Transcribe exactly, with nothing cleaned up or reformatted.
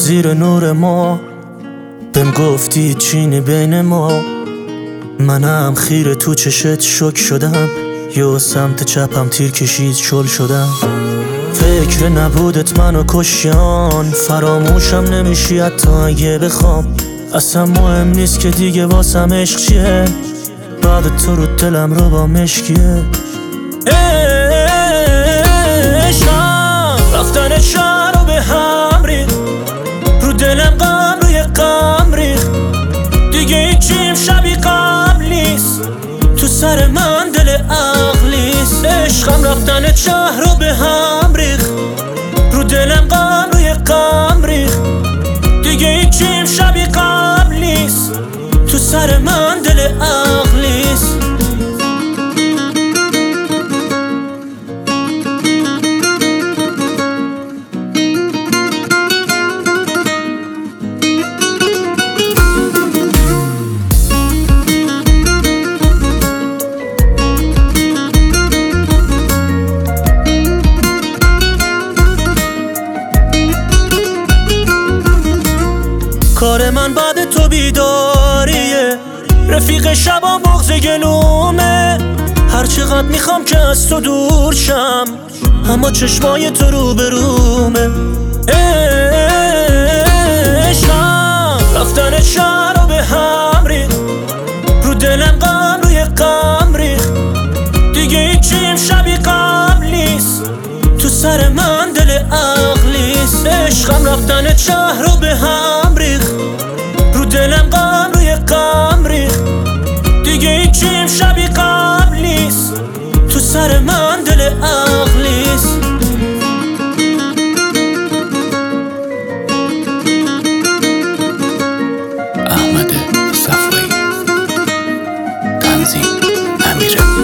زیر نور ما، بهم گفتی چینی بین ما. منم خیره تو چشت شک شدم، یه سمت چپم تیر کشید شل شدم. فکر نبودت منو کشیان، فراموشم نمیشی حتی اگه بخوام. اصلا مهم نیست که دیگه واسم عشق چیه، بعد تو رو دلم رو با مشکیه. عشقم رفتن شهر رو به هم ریخ، رو دلم غم روی غم ریخ. دیگه هیچیم شبیه قبل نیست، تو سر من دل عقلیست. عشقم رفتن شهر رو به هم ریخ، رو دلم غم روی غم ریخ. دیگه هیچیم شبیه قبل نیست، تو سر من دل عقلیست. کار من بعد تو بیداریه، رفیق شبا بغض گلومه. هر چقدر میخوام که از تو دور شم، اما چشمای تو رو برومه. عشقم رفتن شهر رو به هم ریخ، رو دلم غم روی غم ریخ. دیگه هیچیم شبیه قبل نیست، تو سر من دل عقلیست. عشقم رفتن شهر رو به هم ریخ، رو دلم غم روی غم ریخ. دیگه هیچیم شبیه قبل نیست، تو سر من دل عقلیست. احمد صفایی، تنظیم امیره.